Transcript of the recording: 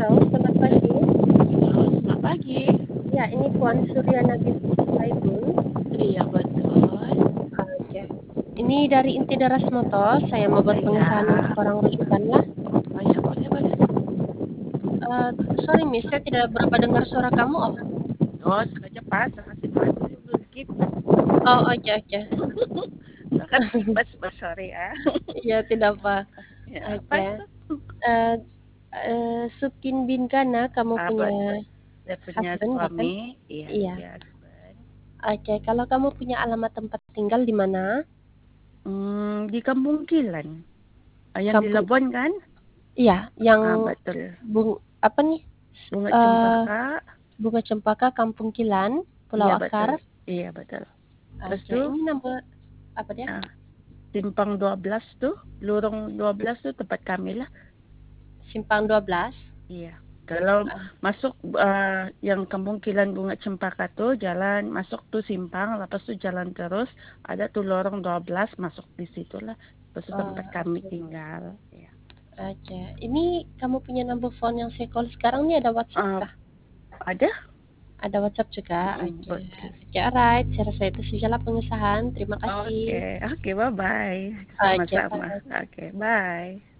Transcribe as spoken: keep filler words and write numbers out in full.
Halo, selamat pagi. Halo, selamat pagi. Ya, ini Puan Suryana binti Jubaidun. Iya, betul. Oke. Ini dari Inti Daras Motor, saya mau buat Iya. pengesahan untuk orang rujukan ya. Oh ya, boleh boleh. Eee, sorry Miss, saya tidak berapa dengar suara kamu, oh. Oh, sengaja pas, sangat situasi belum skip. Oh, oke oke. Sangat tipes, Mas, sorry ya. Iya, tidak apa. Ya, apa Oke. itu? Eee eee, Sukin bin Gana, kamu Ah, punya betul. Saya punya husband bukan? suami, iya, Iya. iya, husband. Oke, kalau kamu punya alamat tempat tinggal di mana? Hmm, di Kampung Kilan. Ah, yang di Kampung Labuan kan? iya, yang Ah, betul. bung apa nih, Bunga eee, Cempaka. Bunga Cempaka, Kampung Kilan, Pulau Iya, betul. Akar. Iya, betul. Terus Oke, tuh, ini nomor apa dia? ah, Simpang dua belas tuh, Lorong dua belas tuh tempat kami lah. Simpang dua belas. Iya. Kalau Ah, masuk uh, yang Kampung Kilan Bunga Cempaka tuh jalan masuk tuh simpang, lepas tuh jalan terus ada tuh lorong dua belas masuk di situ lah. Terus tuh oh, tempat kami oke. tinggal. Ya. Oke. Ini kamu punya nomor phone yang saya call sekarang nih, ada WhatsApp Uh, kah? ada? Ada WhatsApp juga? Mm, Oke. betul. Oke, alright. Saya rasa itu sajalah pengesahan. Terima Oke, kasih. oke, bye bye. Oke, Sama-sama. bye. Oke, bye.